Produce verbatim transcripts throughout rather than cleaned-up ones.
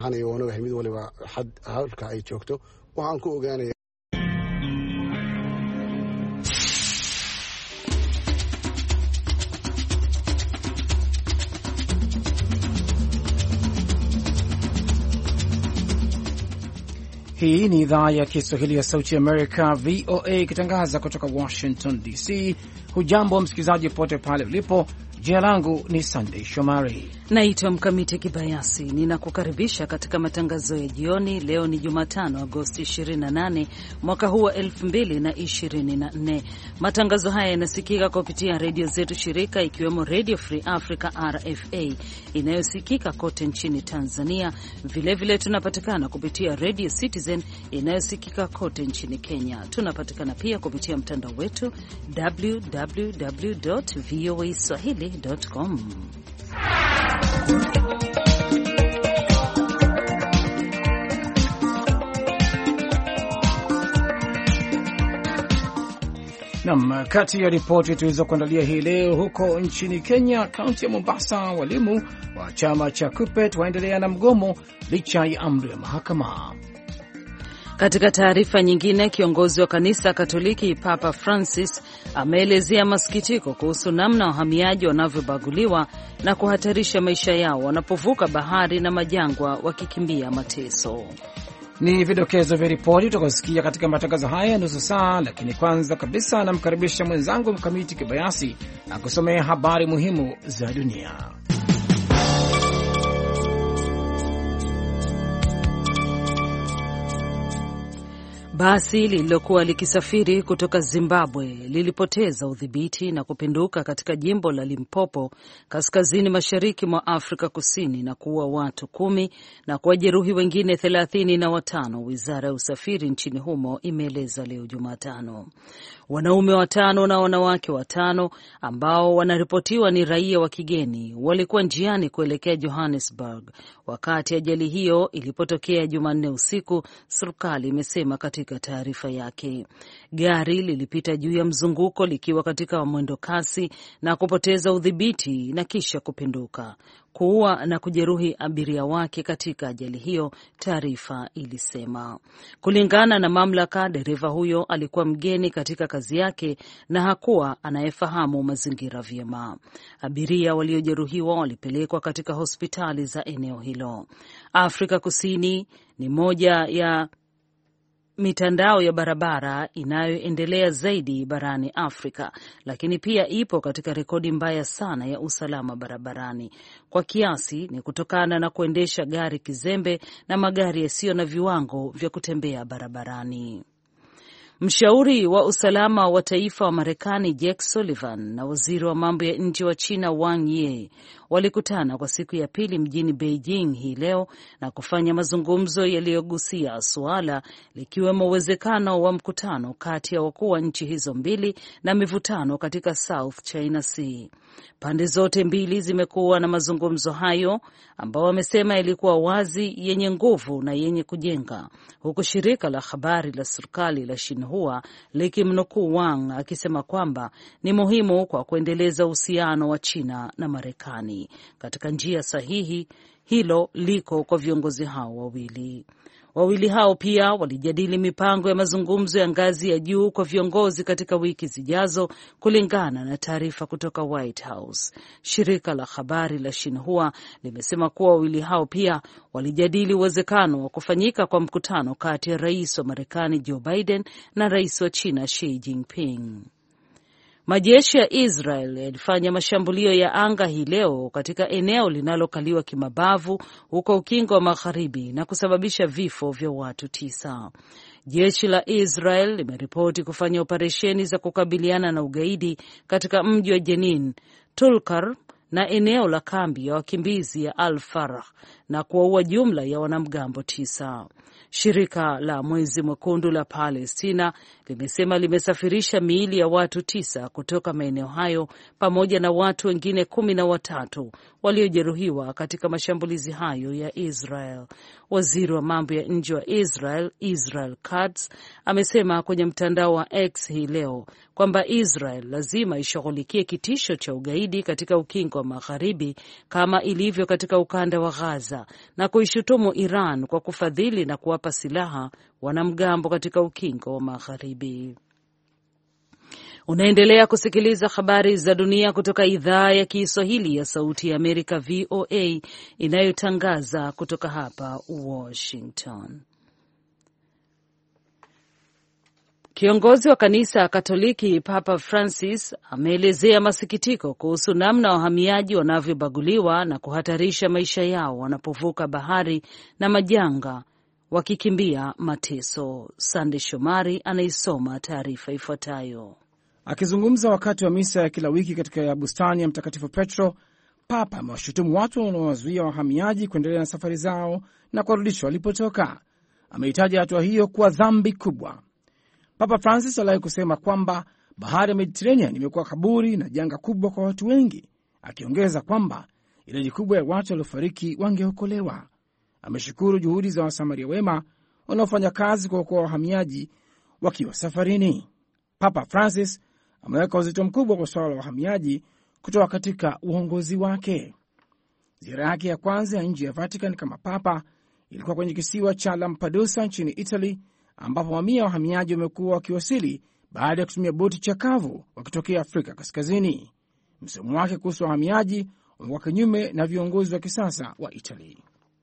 aniga waan ogahay mid waliba xad halka ay joogto waxaan ku ogaanaya. Hii ni idhaa ya Kiswahili ya Sauti Amerika, V O A, ikitangaza kutoka Washington D C. Hujambo msikilizaji pote pale ulipo. Jina langu ni Sunday Shomari. Naitwa Mkamiti Kibayasi. Ninakukaribisha katika matangazo ya jioni. Leo ni Jumatano, Agosti ishirini na nane mwaka huu wa elfu mbili na ishirini na nne. Matangazo haya yanasikika kupitia redio zetu shirika, ikiwemo Radio Free Africa R F A inayosikika kote nchini Tanzania. Vilevile vile tunapatikana kupitia Radio Citizen inayosikika kote nchini Kenya. Tunapatikana pia kupitia mtandao wetu w w w dot v o a swahili dot com. Nam, kati ya ripoti tulizokuandalia hii leo, huko nchini Kenya, kaunti ya Mombasa, walimu wa chama cha KUPPET waendelea na mgomo licha ya amri ya mahakama. Katika taarifa nyingine, kiongozi wa kanisa Katoliki Papa Francis ameelezea masikitiko kuhusu namna wahamiaji wanavyobaguliwa na kuhatarisha maisha yao wanapovuka bahari na majangwa wakikimbia mateso. Ni vidokezo vya ripoti tutakosikia katika matangazo haya nusu saa, lakini kwanza kabisa namkaribisha mwenzangu Mkamiti Kibayasi na kusomea habari muhimu za dunia. Basi lililokuwa likisafiri kutoka Zimbabwe lilipoteza udhibiti na kupinduka katika jimbo la Limpopo kaskazini mashariki mwa Afrika Kusini na kuua watu kumi na kuwajeruhi wengine thelathini na watano, wizara ya usafiri nchini humo imeeleza leo Jumatano. Wanaume watano na wanawake watano ambao wanaripotiwa ni raia wa kigeni walikuwa njiani kuelekea Johannesburg wakati ajali hiyo ilipotokea Jumanne usiku, serikali imesema katika taarifa yake. Gari lilipita juu ya mzunguko likiwa katika mwendo kasi na kupoteza udhibiti na kisha kupinduka, kuua na kujeruhi abiria wake katika ajali hiyo, taarifa ilisema. Kulingana na mamlaka, dereva huyo alikuwa mgeni katika kazi yake na hakuwa anayefahamu mazingira vyema. Abiria waliojeruhiwa walipelekwa katika hospitali za eneo hilo. Afrika Kusini ni moja ya mitandao ya barabara inayoendelea zaidi barani Afrika, lakini pia ipo katika rekodi mbaya sana ya usalama barabarani. Kwa kiasi ni kutokana na kuendesha gari kizembe na magari yasiyo na viwango vya kutembea barabarani. Mshauri wa usalama wa taifa wa Marekani Jake Sullivan na waziri wa mambo ya nje wa China Wang Yi walikutana kwa siku ya pili mjini Beijing hii leo na kufanya mazungumzo yaliyogusia suala likiwemo uwezekano wa mkutano kati ya wakuu wa nchi hizo mbili na mivutano katika South China Sea. Pande zote mbili zimekuwa na mazungumzo hayo ambao wamesema yalikuwa wazi, yenye nguvu na yenye kujenga, huku shirika la habari la serikali la Xinhua likimnukuu Wang akisema kwamba ni muhimu kwa kuendeleza uhusiano wa China na Marekani katika njia sahihi. Hilo liko kwa viongozi hao wawili. Wawili hao pia walijadili mipango ya mazungumzo ya ngazi ya juu kwa viongozi katika wiki zijazo, kulingana na taarifa kutoka White House. Shirika la habari la Xinhua limesema kuwa wawili hao pia walijadili uwezekano wa kufanyika kwa mkutano kati ya rais wa Marekani Joe Biden na rais wa China Xi Jinping. Majeshi ya Israel yalifanya mashambulio ya anga hii leo katika eneo linalokaliwa kimabavu huko Ukingo wa Magharibi na kusababisha vifo vya watu tisa. Jeshi la Israel limeripoti kufanya operesheni za kukabiliana na ugaidi katika mji wa Jenin, Tulkar na eneo la kambi ya wakimbizi ya Al-Farah na kuwaua jumla ya wanamgambo tisa. Shirika la Mwezi Mwekundu la Palestina limesema limesafirisha miili ya watu tisa kutoka maeneo hayo pamoja na watu wengine kumi na watatu waliojeruhiwa katika mashambulizi hayo ya Israel. Waziri wa mambo ya nje wa Israel, Israel Katz, amesema kwenye mtandao wa X hii leo kwamba Israel lazima ishughulikie kitisho cha ugaidi katika Ukingo wa Magharibi kama ilivyo katika ukanda wa Gaza Uganda na kuishutumu Iran kwa kufadhili na kuwapa silaha wanamgambo katika ukingo wa Magharibi. Unaendelea kusikiliza habari za dunia kutoka idhaa ya Kiswahili ya Sauti ya Amerika V O A inayotangaza kutoka hapa Washington. Kiongozi wa kanisa Katoliki Papa Francis ameelezea masikitiko kuhusu namna wahamiaji wanavyobaguliwa na kuhatarisha maisha yao wanapovuka bahari na majanga wakikimbia mateso. Sande Shomari anaisoma taarifa ifuatayo. Akizungumza wakati wa misa ya kila wiki katika bustani ya Mtakatifu Petro, Papa amewashutumu watu wanaowazuia wahamiaji kuendelea na safari zao na kuwarudisha walipotoka. Ameitaja hatua hiyo kuwa dhambi kubwa. Papa Francis aliwahi kusema kwamba bahari ya Mediterranean imekuwa kaburi na janga kubwa kwa watu wengi, akiongeza kwamba idadi kubwa ya watu waliofariki wangeokolewa. Ameshukuru juhudi za wasamaria wema wanaofanya kazi kwa kuokoa wahamiaji wakiwa safarini. Papa Francis ameweka uzito mkubwa kwa suala la wahamiaji kutoka katika uongozi wake. Ziara yake ya kwanza ya nje ya Vatican kama papa ilikuwa kwenye kisiwa cha Lampedusa nchini Italy, ambapo mamia ya wahamiaji wamekuwa wakiwasili baada ya kutumia boti chakavu wakitokea Afrika Kaskazini. Msemo wake kuhusu wahamiaji umekuwa kinyume na viongozi wa kisasa wa Italy.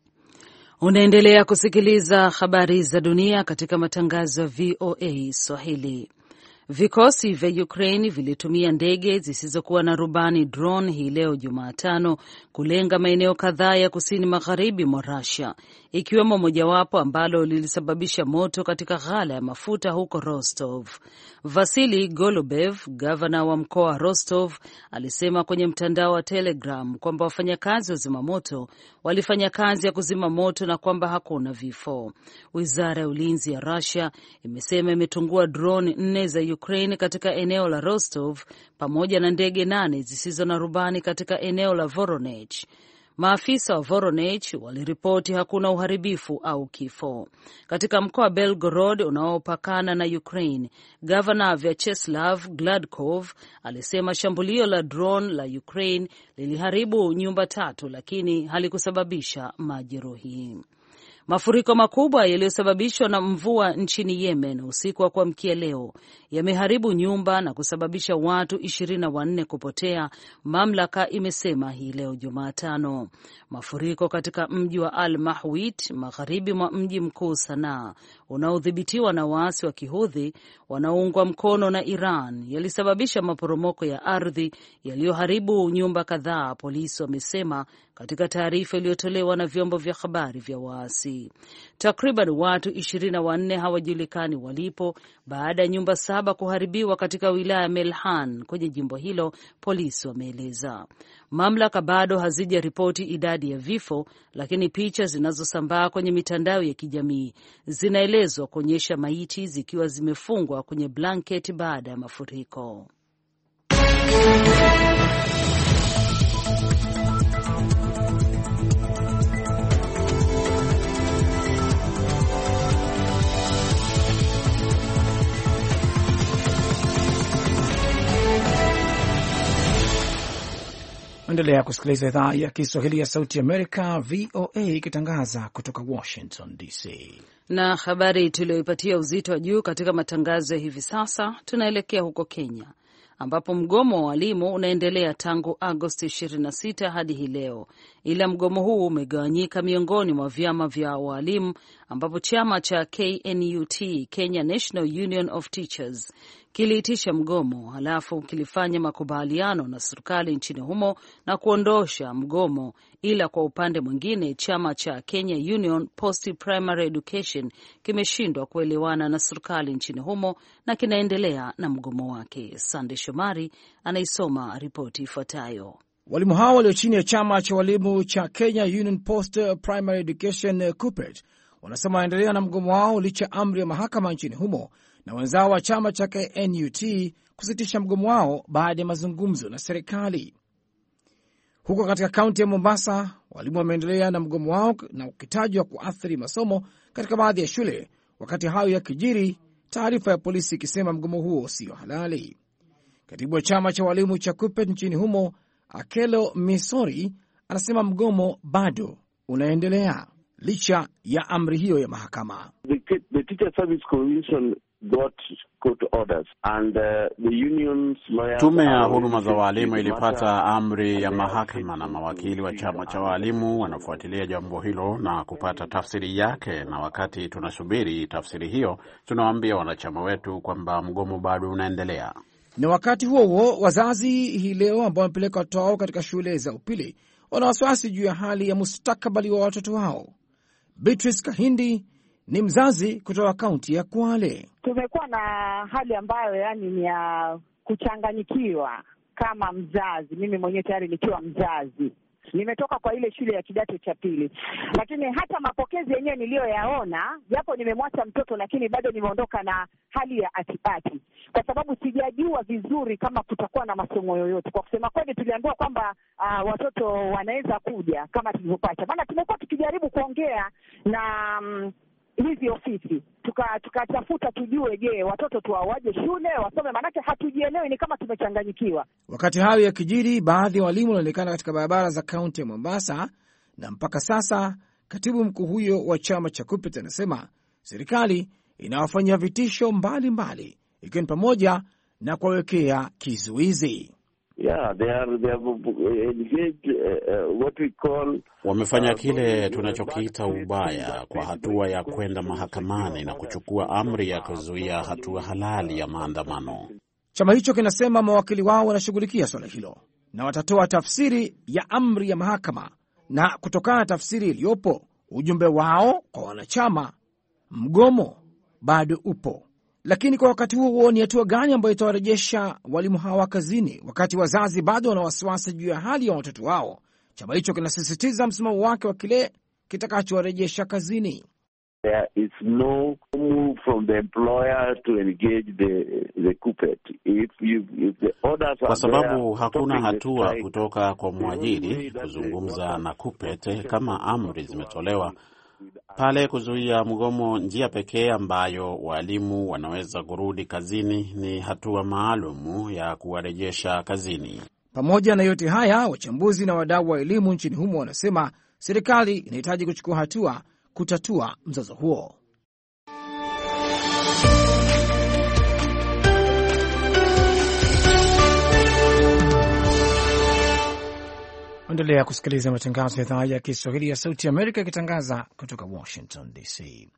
Unaendelea kusikiliza habari za dunia katika matangazo ya V O A Swahili. Vikosi vya Ukraine vilitumia ndege zisizokuwa na rubani drone hii leo Jumatano kulenga maeneo kadhaa ya kusini magharibi mwa Russia, ikiwemo mojawapo ambalo lilisababisha moto katika ghala ya mafuta huko Rostov. Vasily Golubev, gavana wa mkoa wa Rostov, alisema kwenye mtandao wa Telegram kwamba wafanyakazi wa zimamoto walifanya kazi ya kuzima moto na kwamba hakuna vifo. Wizara ya ulinzi ya Russia imesema imetungua drone nne za Ukraine katika eneo la Rostov pamoja na ndege nane zisizo na rubani katika eneo la Voronezh. Maafisa wa Voronezh waliripoti hakuna uharibifu au kifo. Katika mkoa wa Belgorod unaopakana na Ukraine, Gavana Vyacheslav Gladkov alisema shambulio la drone la Ukraine liliharibu nyumba tatu lakini halikusababisha majeruhi. Mafuriko makubwa yaliyosababishwa na mvua nchini Yemen usiku wa kuamkia leo yameharibu nyumba na kusababisha watu ishirini na wanne kupotea, mamlaka imesema hii leo Jumatano. Mafuriko katika mji wa Al-Mahwit magharibi mwa mji mkuu Sanaa unaodhibitiwa na waasi wa Kihudhi wanaoungwa mkono na Iran yalisababisha maporomoko ya ardhi yaliyoharibu nyumba kadhaa, polisi wamesema katika taarifa iliyotolewa na vyombo vya habari vya waasi. Takriban watu ishirini na wanne hawajulikani walipo baada ya nyumba saba kuharibiwa katika wilaya ya Melhan kwenye jimbo hilo, polisi wameeleza. Mamlaka bado hazijaripoti idadi ya vifo, lakini picha zinazosambaa kwenye mitandao ya kijamii zinaelezwa kuonyesha maiti zikiwa zimefungwa kwenye blanketi baada ya mafuriko. Endelea kusikiliza idhaa ya Kiswahili ya Sauti Amerika V O A ikitangaza kutoka Washington D C. Na habari tuliyoipatia uzito wa juu katika matangazo ya hivi sasa, tunaelekea huko Kenya ambapo mgomo wa walimu unaendelea tangu Agosti ishirini na sita hadi hii leo, ila mgomo huu umegawanyika miongoni mwa vyama vya walimu, ambapo chama cha K N U T, Kenya National Union of Teachers, kiliitisha mgomo halafu kilifanya makubaliano na serikali nchini humo na kuondosha mgomo, ila kwa upande mwingine chama cha Kenya Union Post Primary Education kimeshindwa kuelewana na serikali nchini humo na kinaendelea na mgomo wake. Sande Shomari anaisoma ripoti ifuatayo. Walimu hao walio chini ya chama cha walimu cha Kenya Union Post Primary Education Kupet wanasema wanaendelea na mgomo wao licha amri ya mahakama nchini humo na wenzao wa chama cha K N U T kusitisha mgomo wao baada ya mazungumzo na serikali. Huko katika kaunti ya Mombasa, walimu wameendelea na mgomo wao na ukitajwa kuathiri masomo katika baadhi ya shule. Wakati hayo ya kijiri, taarifa ya polisi ikisema mgomo huo sio halali. Katibu wa chama cha walimu cha Kupet nchini humo, Akelo Misori, anasema mgomo bado unaendelea licha ya amri hiyo ya mahakama. The, the Teacher Service Commission got court orders and uh, the unions lawyers. Tume ya huduma za walimu ilipata amri ya mahakama na mawakili wa chama cha walimu wanafuatilia jambo hilo na kupata tafsiri yake, na wakati tunasubiri tafsiri hiyo tunawaambia wanachama wetu kwamba mgomo bado unaendelea. Na wakati huo huo, wazazi hii leo ambao wamepeleka watoto wao katika shule za upili wana wasiwasi juu ya hali ya mustakabali wa watoto wao. Beatrice Kahindi ni mzazi kutoka kaunti ya Kwale. Tumekuwa na hali ambayo yani ni ya kuchanganyikiwa kama mzazi. Mimi mwenyewe tayari nikiwa mzazi, nimetoka kwa ile shule ya kidato cha pili, lakini hata mapokezi yenyewe niliyoyaona, japo nimemwacha mtoto, lakini bado nimeondoka na hali ya atipati, kwa sababu sijajua vizuri kama kutakuwa na masomo yoyote. Kwa kusema kweli, tuliambiwa kwamba uh, watoto wanaweza kuja kama tulivyopata, maana tumekuwa tukijaribu kuongea na um, hizi ofisi tukatafuta tuka tujue, je, watoto tuwaje shule wasome, manake hatujielewi, ni kama tumechanganyikiwa. Wakati hayo ya kijiri, baadhi ya walimu wanaonekana katika barabara za kaunti ya Mombasa, na mpaka sasa katibu mkuu huyo wa chama cha Kupet anasema serikali inawafanyia vitisho mbalimbali, ikiwa ni pamoja na kuwawekea kizuizi. Yeah, they are, they have engaged, uh, what we call, wamefanya kile tunachokiita ubaya kwa hatua ya kwenda mahakamani na kuchukua amri ya kuzuia hatua halali ya maandamano. Chama hicho kinasema mawakili wao wanashughulikia swala hilo na watatoa tafsiri ya amri ya mahakama, na kutokana na tafsiri iliyopo, ujumbe wao kwa wanachama, mgomo bado upo. Lakini kwa wakati huo huo, ni hatua gani ambayo itawarejesha walimu hawa kazini wakati wazazi bado wana wasiwasi juu ya hali ya watoto wao? Chama hicho kinasisitiza msimamo wake wa kile kitakachowarejesha kazini. There is no move from the employer to engage the the Kupet. If you if the orders are, kwa sababu hakuna hatua kutoka kwa mwajiri kuzungumza na Kupet kama amri zimetolewa pale kuzuia mgomo. Njia pekee ambayo walimu wanaweza kurudi kazini ni hatua maalumu ya kuwarejesha kazini. Pamoja na yote haya, wachambuzi na wadau wa elimu nchini humo wanasema serikali inahitaji kuchukua hatua kutatua mzozo huo. Endelea kusikiliza matangazo ya idhaa ya Kiswahili ya Sauti ya Amerika ikitangaza kutoka Washington D C.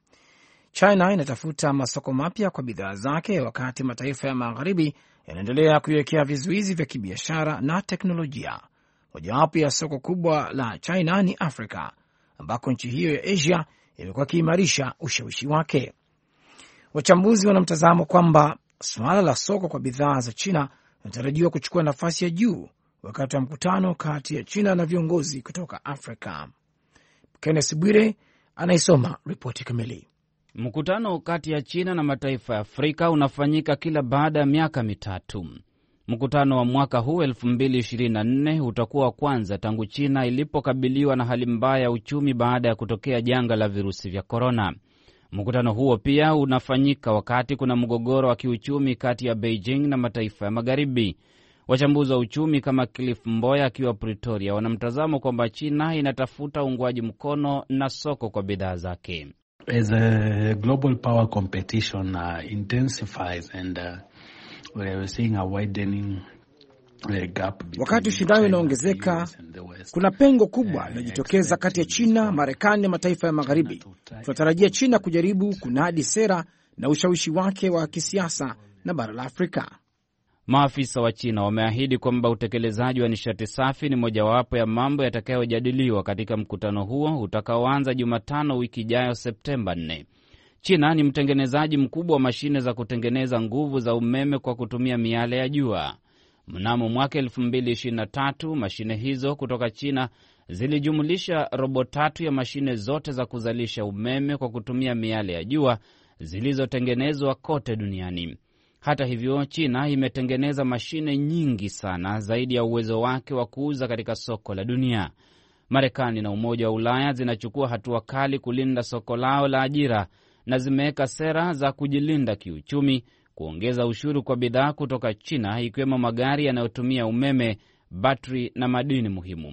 China inatafuta masoko mapya kwa bidhaa zake, wakati mataifa ya magharibi yanaendelea kuiwekea vizuizi vya kibiashara na teknolojia. Mojawapo ya soko kubwa la China ni Afrika, ambako nchi hiyo ya Asia imekuwa ikiimarisha ushawishi wake. Wachambuzi wanamtazamo kwamba suala la soko kwa bidhaa za China linatarajiwa kuchukua nafasi ya juu wakati wa mkutano kati ya China na viongozi kutoka Afrika. Kenneth Bwire anaisoma ripoti kamili. Mkutano kati ya China na mataifa ya Afrika unafanyika kila baada ya miaka mitatu. Mkutano wa mwaka huu elfu mbili ishirini na nne utakuwa wa kwanza tangu China ilipokabiliwa na hali mbaya ya uchumi baada ya kutokea janga la virusi vya korona. Mkutano huo pia unafanyika wakati kuna mgogoro wa kiuchumi kati ya Beijing na mataifa ya magharibi. Wachambuzi wa uchumi kama Cliff Mboya akiwa Pretoria wanamtazamo kwamba China inatafuta uungwaji mkono na soko kwa bidhaa zake. As a global power competition uh, intensifies and uh, we're seeing a widening uh, gap. Wakati ushindani unaongezeka, kuna pengo kubwa linajitokeza kati ya China, Marekani na mataifa ya magharibi. Tunatarajia China kujaribu kunadi sera na ushawishi wake wa kisiasa na bara la Afrika. Maafisa wa China wameahidi kwamba utekelezaji wa nishati safi ni mojawapo ya mambo yatakayojadiliwa katika mkutano huo utakaoanza Jumatano wiki ijayo Septemba nne. China ni mtengenezaji mkubwa wa mashine za kutengeneza nguvu za umeme kwa kutumia miale ya jua. Mnamo mwaka elfu mbili ishirini na tatu, mashine hizo kutoka China zilijumulisha robo tatu ya mashine zote za kuzalisha umeme kwa kutumia miale ya jua zilizotengenezwa kote duniani. Hata hivyo, China imetengeneza mashine nyingi sana zaidi ya uwezo wake wa kuuza katika soko la dunia. Marekani na Umoja wa Ulaya zinachukua hatua kali kulinda soko lao la ajira na zimeweka sera za kujilinda kiuchumi, kuongeza ushuru kwa bidhaa kutoka China ikiwemo magari yanayotumia umeme, batri na madini muhimu.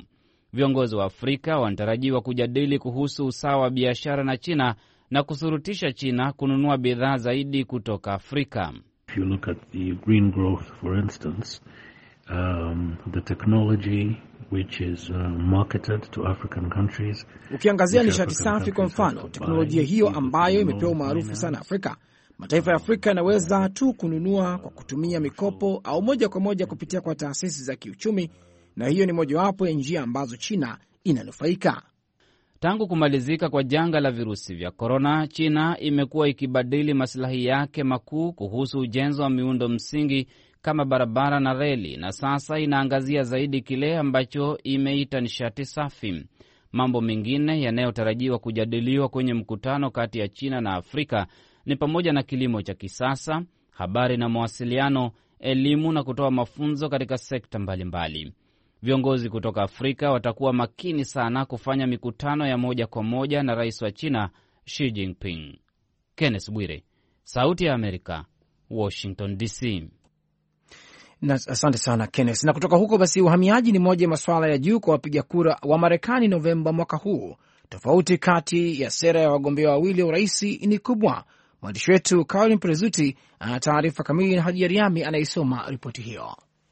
Viongozi wa Afrika wanatarajiwa kujadili kuhusu usawa wa biashara na China na kusurutisha China kununua bidhaa zaidi kutoka Afrika. If you look at the green growth, for instance, um, the technology which is uh, marketed to African countries. Ukiangazia nishati safi kwa mfano, teknolojia hiyo ambayo imepewa umaarufu sana Afrika, mataifa ya Afrika yanaweza tu kununua kwa kutumia mikopo au moja kwa moja kupitia kwa taasisi za kiuchumi, na hiyo ni mojawapo ya njia ambazo China inanufaika. Tangu kumalizika kwa janga la virusi vya korona, China imekuwa ikibadili maslahi yake makuu kuhusu ujenzi wa miundo msingi kama barabara na reli, na sasa inaangazia zaidi kile ambacho imeita nishati safi. Mambo mengine yanayotarajiwa kujadiliwa kwenye mkutano kati ya China na Afrika ni pamoja na kilimo cha kisasa, habari na mawasiliano, elimu na kutoa mafunzo katika sekta mbalimbali. Viongozi kutoka Afrika watakuwa makini sana kufanya mikutano ya moja kwa moja na rais wa China Xi Jinping. Kenneth Bwire, Sauti ya Amerika, Washington D C. Na asante sana Kenneth. Na kutoka huko basi, uhamiaji ni moja ya masuala ya juu kwa wapiga kura wa Marekani Novemba mwaka huu. Tofauti kati ya sera ya wagombea wawili wa urais ni kubwa. Mwandishi wetu Caroline Prezuti ana taarifa kamili na Hadija Riami anaisoma ripoti hiyo.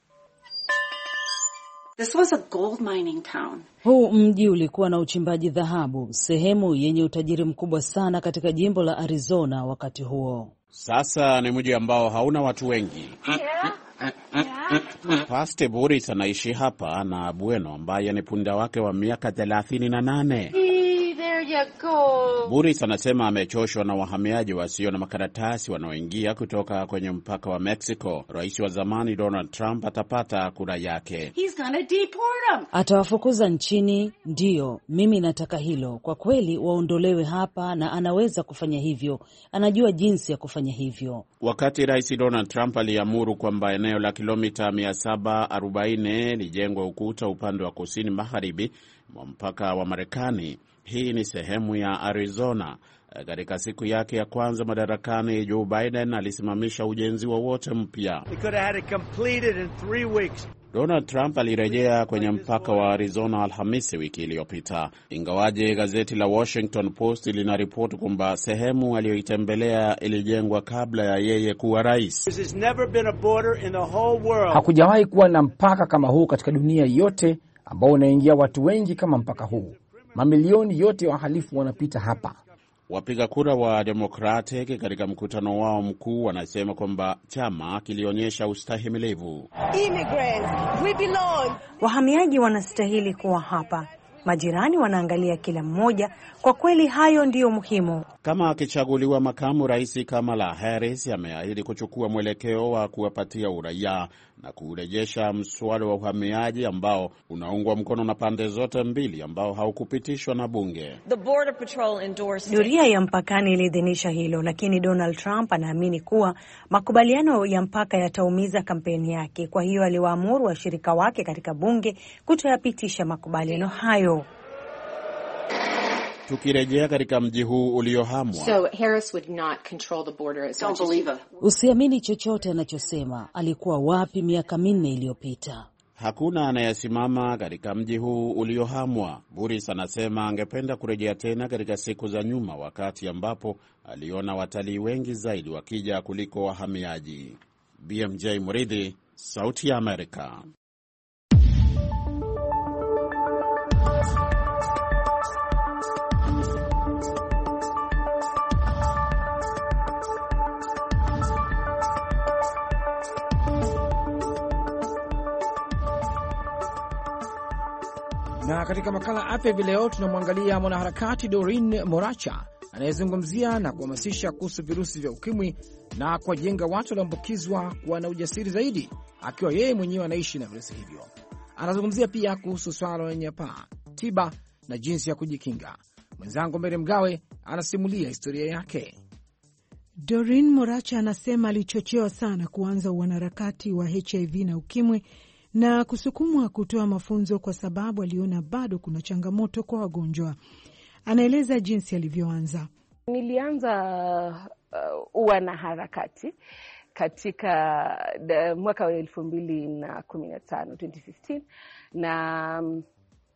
This was a gold mining town. Huu mji ulikuwa na uchimbaji dhahabu, sehemu yenye utajiri mkubwa sana katika jimbo la Arizona wakati huo. Sasa ni mji ambao hauna watu wengi. Yeah. Paste Boris anaishi hapa na Bueno ambaye ni punda wake wa miaka thelathini na nane. Boris anasema amechoshwa na wahamiaji wasio na makaratasi wanaoingia kutoka kwenye mpaka wa Mexico. Rais wa zamani Donald Trump atapata kura yake. He's gonna deport them. Atawafukuza nchini, ndiyo, mimi nataka hilo. Kwa kweli waondolewe hapa, na anaweza kufanya hivyo. Anajua jinsi ya kufanya hivyo. Wakati Rais Donald Trump aliamuru kwamba eneo la kilomita mia saba arobaini lijengwe ukuta upande wa kusini magharibi mwa mpaka wa Marekani. Hii ni sehemu ya Arizona. Katika siku yake ya kwanza madarakani, Joe Biden alisimamisha ujenzi wowote mpya. Donald Trump alirejea kwenye mpaka wa Arizona Alhamisi wiki iliyopita, ingawaje gazeti la Washington Post linaripoti kwamba sehemu aliyoitembelea ilijengwa kabla ya yeye kuwa rais. Hakujawahi kuwa na mpaka kama huu katika dunia yote ambao unaingia watu wengi kama mpaka huu. Mamilioni yote ya wahalifu wanapita hapa. Wapiga kura wa Democratic katika mkutano wao mkuu wanasema kwamba chama kilionyesha ustahimilivu. Wahamiaji wanastahili kuwa hapa. Majirani wanaangalia kila mmoja. Kwa kweli hayo ndiyo muhimu. Kama akichaguliwa, makamu rais Kamala Harris ameahidi kuchukua mwelekeo wa kuwapatia uraia na kurejesha mswada wa uhamiaji ambao unaungwa mkono na pande zote mbili, ambao haukupitishwa na bunge. Doria ya mpakani iliidhinisha hilo, lakini Donald Trump anaamini kuwa makubaliano ya mpaka yataumiza kampeni yake. Kwa hiyo aliwaamuru washirika wake katika bunge kutoyapitisha makubaliano hayo. Tukirejea katika mji huu uliohamwa. So Harris would not control the border as much as he... Usiamini chochote anachosema. Alikuwa wapi miaka minne iliyopita? Hakuna anayesimama katika mji huu uliohamwa. Boris anasema angependa kurejea tena katika siku za nyuma, wakati ambapo aliona watalii wengi zaidi wakija kuliko wahamiaji. B M J Muridhi, Sauti ya Amerika. Na katika makala afya hivi leo tunamwangalia mwanaharakati Doreen Moracha anayezungumzia na kuhamasisha kuhusu virusi vya ukimwi na kuwajenga watu walioambukizwa kuwa na ujasiri zaidi, akiwa yeye mwenyewe anaishi na virusi hivyo. Anazungumzia pia kuhusu swala la unyanyapaa, tiba na jinsi ya kujikinga. Mwenzangu Mary Mgawe anasimulia historia yake. Doreen Moracha anasema alichochewa sana kuanza uanaharakati wa H I V na ukimwi na kusukumwa kutoa mafunzo kwa sababu aliona bado kuna changamoto kwa wagonjwa. Anaeleza jinsi alivyoanza. Nilianza uh, uanaharakati katika the, mwaka wa elfu mbili na kumi na tano, twenty fifteen, na um,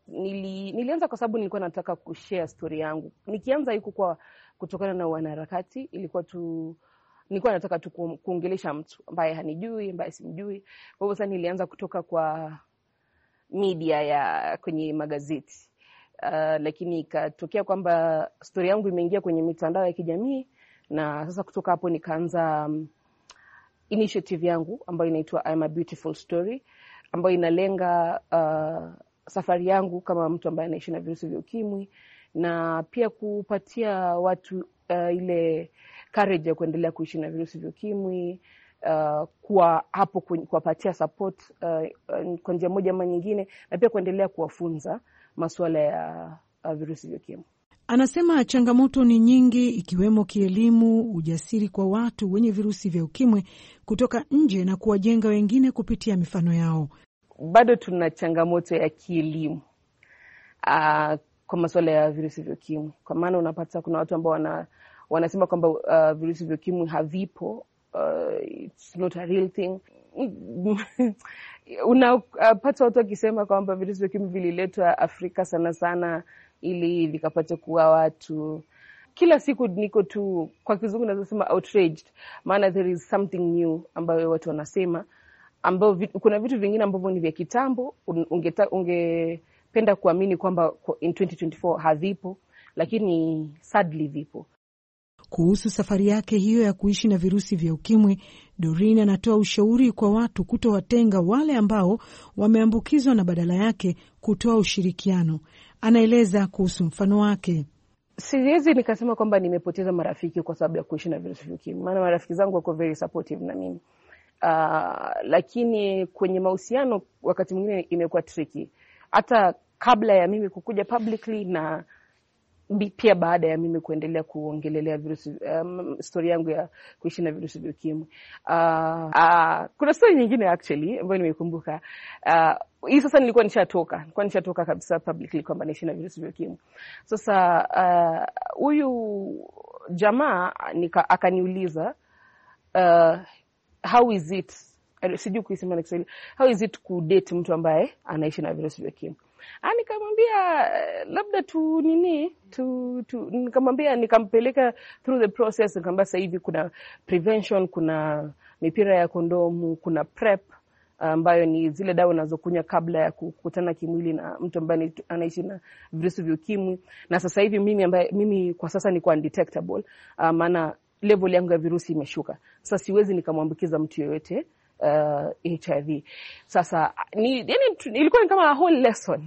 Nili, nilianza kwa sababu nilikuwa nataka kushare story yangu. Nikianza iko kwa kutokana na wanaharakati, ilikuwa tu nilikuwa nataka tu kuongelesha mtu ambaye hanijui, ambaye simjui. Kwa hivyo sasa nilianza kutoka kwa media ya kwenye magazeti. Uh, lakini ikatokea kwamba story yangu imeingia kwenye mitandao ya kijamii, na sasa kutoka hapo nikaanza um, initiative yangu ambayo inaitwa I'm a Beautiful Story, ambayo inalenga uh, safari yangu kama mtu ambaye anaishi na virusi vya ukimwi, na pia kupatia watu uh, ile courage ya kuendelea kuishi na virusi vya ukimwi, uh, kuwa hapo kuwapatia support uh, uh, kwa njia moja ama nyingine, na pia kuendelea kuwafunza masuala ya uh, virusi vya ukimwi. Anasema changamoto ni nyingi, ikiwemo kielimu, ujasiri kwa watu wenye virusi vya ukimwi kutoka nje na kuwajenga wengine kupitia mifano yao. Bado tuna changamoto ya kielimu uh, kwa masuala ya virusi vya ukimwi. Kwa maana unapata kuna watu ambao wana, wanasema kwamba uh, virusi vya ukimwi havipo, uh, it's not a real thing. Unapata uh, watu wakisema kwamba virusi vya ukimwi vililetwa Afrika sana sana ili vikapate kuwa watu. Kila siku niko tu, kwa kizungu nazosema outraged, maana there is something new ambayo watu wanasema, ambao kuna vitu vingine ambavyo ni vya kitambo ungependa unge kuamini kwamba in twenty twenty-four havipo, lakini sadly vipo. Kuhusu safari yake hiyo ya kuishi na virusi vya ukimwi, Doreen anatoa ushauri kwa watu kutowatenga wale ambao wameambukizwa na badala yake kutoa ushirikiano. Anaeleza kuhusu mfano wake. Siwezi nikasema kwamba nimepoteza marafiki kwa sababu ya kuishi na virusi vya ukimwi, maana marafiki zangu wako very supportive na mimi. Uh, lakini kwenye mahusiano wakati mwingine imekuwa tricky. Hata kabla ya mimi kukuja publicly na pia baada ya mimi kuendelea kuongelelea virusi um, story yangu ya kuishi na virusi vya ukimwi. Uh, uh, kuna story nyingine actually ambayo nimekumbuka. Uh, hii sasa nilikuwa nishatoka. Nilikuwa nishatoka kabisa publicly kwamba naishi na virusi vya ukimwi. Sasa huyu uh, jamaa nika akaniuliza uh, how is it, sijui kuisema na Kiswahili, how is it kudate mtu ambaye anaishi na virusi vya ukimwi? Ah, nikamwambia labda tu nini tu, tu nikamwambia nikampeleka through the process. Nikamwambia sasa hivi kuna prevention, kuna mipira ya kondomu, kuna prep ambayo ni zile dawa unazokunywa kabla ya kukutana kimwili na mtu ambaye anaishi na virusi vya ukimwi. Na sasa hivi mimi ambaye mimi kwa sasa niko undetectable, uh, maana level yangu ya virusi imeshuka. Sasa siwezi nikamwambukiza mtu yeyote uh, H I V. Sasa ni yani ilikuwa ni kama a whole lesson.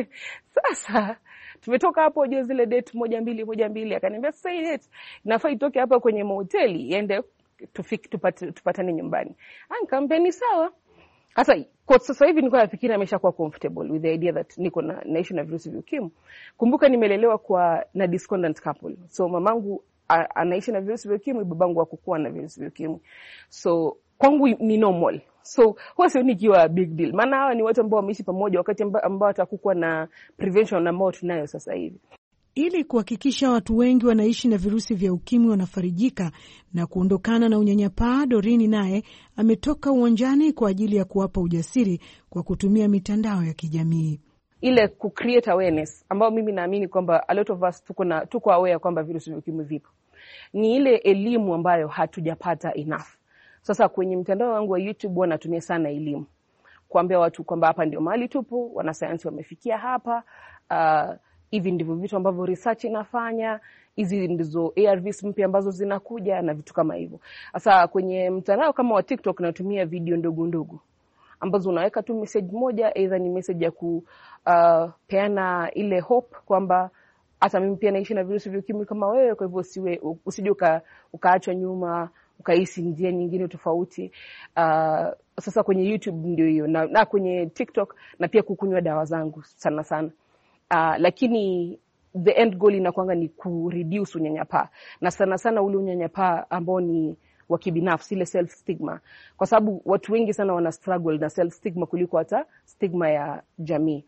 Sasa tumetoka hapo juu zile date moja mbili moja mbili, akaniambia sasa hii date nafaa itoke hapa kwenye mahoteli iende tufike tupate tupatane nyumbani. Nikamwambia ni sawa. Sasa kwa sasa hivi niko nafikiri ameshakuwa comfortable with the idea that niko na naishi na virusi vya ukimwi. Kumbuka nimelelewa kwa na discordant couple. So mamangu a, anaishi na virusi vya ukimwi, babangu hakukuwa na virusi vya ukimwi. So kwangu ni normal. So huwa sioni ikiwa big deal. Maana hawa ni watu ambao wameishi pamoja wakati ambao hatakuwa na prevention ambao tunayo sasa hivi. Ili kuhakikisha watu wengi wanaishi na virusi vya ukimwi wanafarijika na kuondokana na unyanyapaa, Doreen naye ametoka uwanjani kwa ajili ya kuwapa ujasiri kwa kutumia mitandao ya kijamii. Ile ku create awareness ambao mimi naamini kwamba a lot of us tuko na tuko aware kwamba virusi vya ukimwi vipo. Ni ile elimu ambayo hatujapata enough. Sasa kwenye mtandao wangu wa YouTube wanatumia sana elimu. Kuambia watu kwamba hapa ndio mahali tupo, wanasayansi wamefikia hapa, uh, hivi ndivyo vitu ambavyo research inafanya, hizi ndizo A R Vs mpya ambazo zinakuja na vitu kama hivyo. Sasa kwenye mtandao kama wa TikTok natumia video ndogo ndogo ambazo unaweka tu message moja, either ni message ya ku uh, peana ile hope kwamba hata mimi pia naishi na virusi vya ukimwi kama wewe, kwa hivyo usiwe usije ukaachwa nyuma, ukahisi njia nyingine tofauti. Uh, sasa kwenye YouTube ndio hiyo na, na kwenye TikTok na pia kukunywa dawa zangu sana sana. Uh, lakini the end goal inakuanga ni ku reduce unyanyapaa, na sana sana ule unyanyapaa ambao ni wa kibinafsi, ile self stigma, kwa sababu watu wengi sana wana struggle na self stigma kuliko hata stigma ya jamii.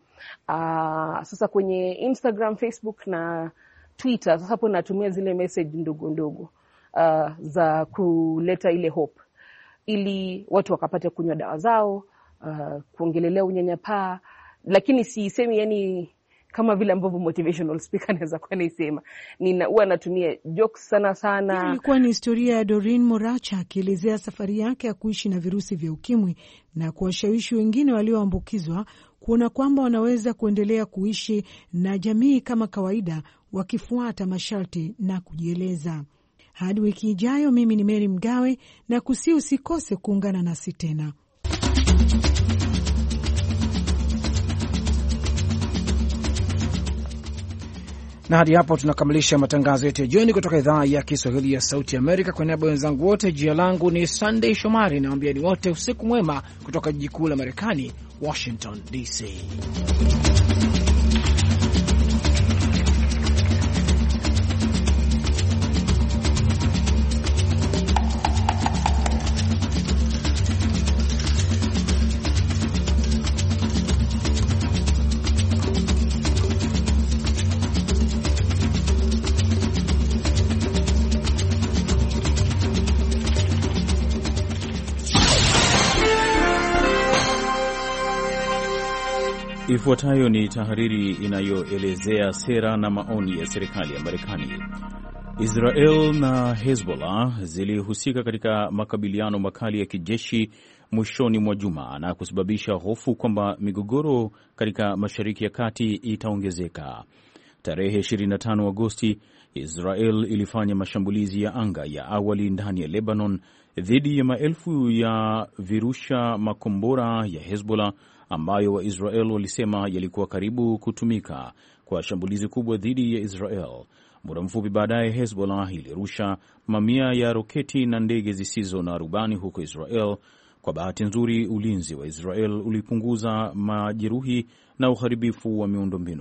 Uh, sasa kwenye Instagram, Facebook na Twitter sasa hapo natumia zile message ndogo ndogo uh, za kuleta ile hope ili watu wakapate kunywa dawa zao, uh, kuongelelea unyanyapaa, lakini si semi yani kama vile ambavyo motivational speaker anaweza kuwa nisema, nina huwa natumia jokes sana sana. Ilikuwa ni historia ya Doreen Moracha akielezea safari yake ya kuishi na virusi vya ukimwi na kuwashawishi wengine walioambukizwa kuona kwamba wanaweza kuendelea kuishi na jamii kama kawaida wakifuata masharti na kujieleza. Hadi wiki ijayo, mimi ni Mary Mgawe na kusi usikose kuungana nasi tena. Na hadi hapo tunakamilisha matangazo yetu ya jioni kutoka idhaa ya Kiswahili ya Sauti Amerika. Kwa niaba ya wenzangu wote, jina langu ni Sunday Shomari, nawaambia ni wote usiku mwema kutoka jiji kuu la Marekani, Washington D C. Ifuatayo ni tahariri inayoelezea sera na maoni ya serikali ya Marekani. Israel na Hezbollah zilihusika katika makabiliano makali ya kijeshi mwishoni mwa juma na kusababisha hofu kwamba migogoro katika Mashariki ya Kati itaongezeka. Tarehe ishirini na tano Agosti, Israel ilifanya mashambulizi ya anga ya awali ndani ya Lebanon dhidi ya maelfu ya virusha makombora ya Hezbollah ambayo Waisrael walisema yalikuwa karibu kutumika kwa shambulizi kubwa dhidi ya Israel. Muda mfupi baadaye, Hezbollah ilirusha mamia ya roketi na ndege zisizo na rubani huko Israel. Kwa bahati nzuri, ulinzi wa Israel ulipunguza majeruhi na uharibifu wa miundombinu.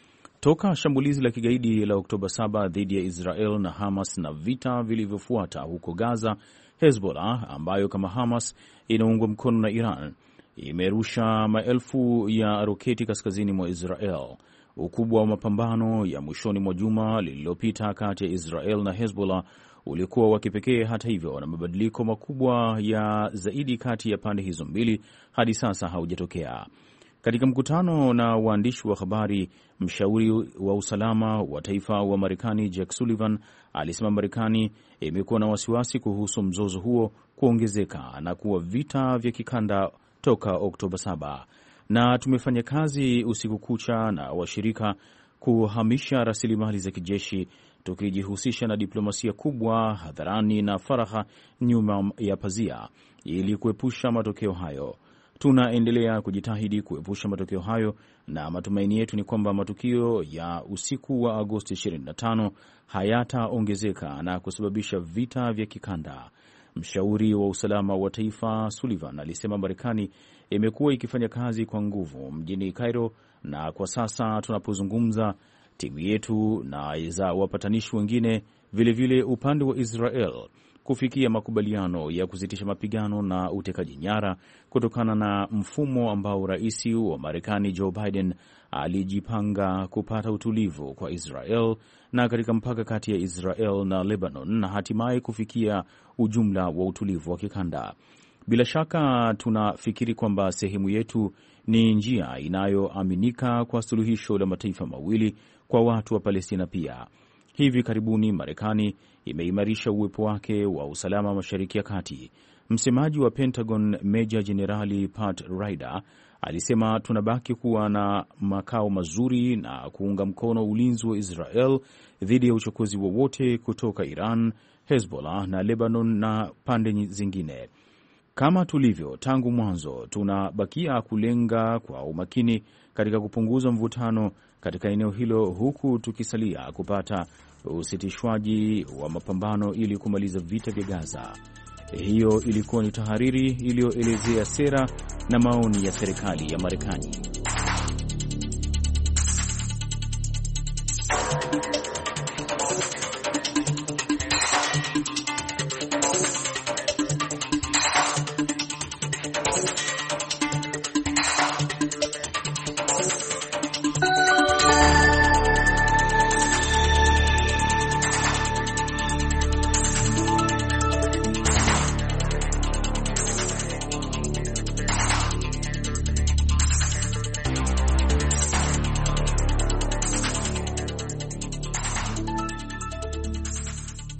Toka shambulizi la kigaidi la Oktoba saba dhidi ya Israel na Hamas na vita vilivyofuata huko Gaza, Hezbollah ambayo kama Hamas inaungwa mkono na Iran imerusha maelfu ya roketi kaskazini mwa Israel. Ukubwa wa mapambano ya mwishoni mwa juma lililopita kati ya Israel na Hezbollah ulikuwa wa kipekee. Hata hivyo, na mabadiliko makubwa ya zaidi kati ya pande hizo mbili hadi sasa haujatokea. Katika mkutano na waandishi wa habari, mshauri wa usalama wa taifa wa Marekani Jack Sullivan alisema Marekani imekuwa na wasiwasi kuhusu mzozo huo kuongezeka na kuwa vita vya kikanda toka Oktoba saba, na tumefanya kazi usiku kucha na washirika kuhamisha rasilimali za kijeshi, tukijihusisha na diplomasia kubwa hadharani na faragha nyuma ya pazia ili kuepusha matokeo hayo. Tunaendelea kujitahidi kuepusha matokeo hayo, na matumaini yetu ni kwamba matukio ya usiku wa Agosti ishirini na tano hayataongezeka na kusababisha vita vya kikanda. Mshauri wa usalama wa taifa Sullivan alisema Marekani imekuwa ikifanya kazi kwa nguvu mjini Cairo, na kwa sasa tunapozungumza, timu yetu na za wapatanishi wengine, vilevile upande wa Israel, kufikia makubaliano ya kusitisha mapigano na utekaji nyara kutokana na mfumo ambao rais wa Marekani Joe Biden alijipanga kupata utulivu kwa Israel na katika mpaka kati ya Israel na Lebanon, na hatimaye kufikia ujumla wa utulivu wa kikanda. Bila shaka tunafikiri kwamba sehemu yetu ni njia inayoaminika kwa suluhisho la mataifa mawili kwa watu wa Palestina pia. Hivi karibuni Marekani imeimarisha uwepo wake wa usalama Mashariki ya Kati. Msemaji wa Pentagon Meja Jenerali Pat Ryder alisema tunabaki kuwa na makao mazuri na kuunga mkono ulinzi wa Israel dhidi ya uchokozi wowote kutoka Iran, Hezbollah na Lebanon na pande zingine. Kama tulivyo tangu mwanzo, tunabakia kulenga kwa umakini katika kupunguza mvutano katika eneo hilo, huku tukisalia kupata usitishwaji wa mapambano ili kumaliza vita vya Gaza. Hiyo ilikuwa ni tahariri iliyoelezea sera na maoni ya serikali ya Marekani.